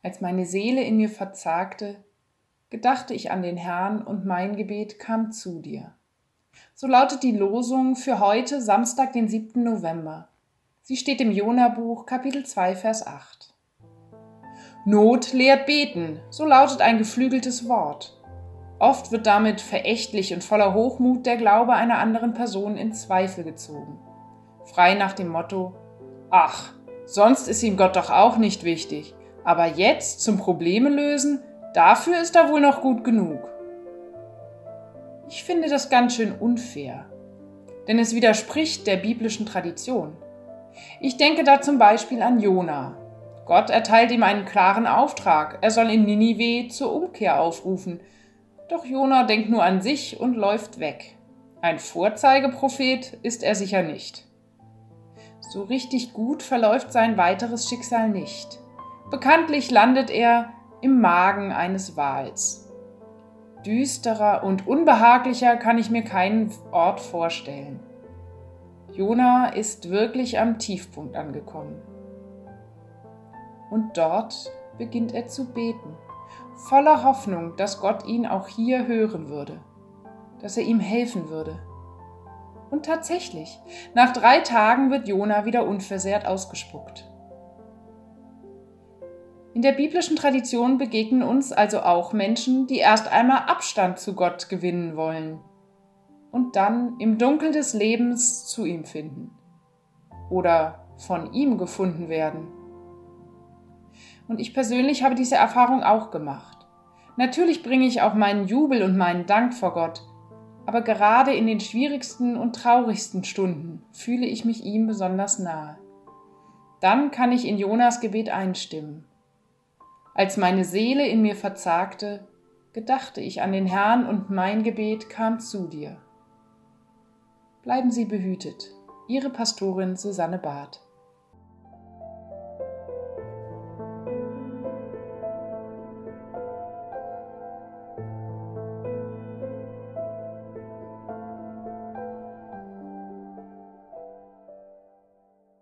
Als meine Seele in mir verzagte, gedachte ich an den Herrn und mein Gebet kam zu dir. So lautet die Losung für heute, Samstag, den 7. November. Sie steht im Jona-Buch, Kapitel 2, Vers 8. Not lehrt beten, so lautet ein geflügeltes Wort. Oft wird damit verächtlich und voller Hochmut der Glaube einer anderen Person in Zweifel gezogen. Frei nach dem Motto: Ach, sonst ist ihm Gott doch auch nicht wichtig, aber jetzt zum Probleme lösen, dafür ist er wohl noch gut genug. Ich finde das ganz schön unfair, denn es widerspricht der biblischen Tradition. Ich denke da zum Beispiel an Jona. Gott erteilt ihm einen klaren Auftrag, er soll in Ninive zur Umkehr aufrufen. Doch Jona denkt nur an sich und läuft weg. Ein Vorzeigeprophet ist er sicher nicht. So richtig gut verläuft sein weiteres Schicksal nicht. Bekanntlich landet er im Magen eines Wals. Düsterer und unbehaglicher kann ich mir keinen Ort vorstellen. Jona ist wirklich am Tiefpunkt angekommen. Und dort beginnt er zu beten, voller Hoffnung, dass Gott ihn auch hier hören würde, dass er ihm helfen würde. Und tatsächlich, nach 3 Tagen wird Jona wieder unversehrt ausgespuckt. In der biblischen Tradition begegnen uns also auch Menschen, die erst einmal Abstand zu Gott gewinnen wollen und dann im Dunkel des Lebens zu ihm finden oder von ihm gefunden werden. Und ich persönlich habe diese Erfahrung auch gemacht. Natürlich bringe ich auch meinen Jubel und meinen Dank vor Gott, aber gerade in den schwierigsten und traurigsten Stunden fühle ich mich ihm besonders nahe. Dann kann ich in Jonas Gebet einstimmen. Als meine Seele in mir verzagte, gedachte ich an den Herrn und mein Gebet kam zu dir. Bleiben Sie behütet. Ihre Pastorin Susanne Barth.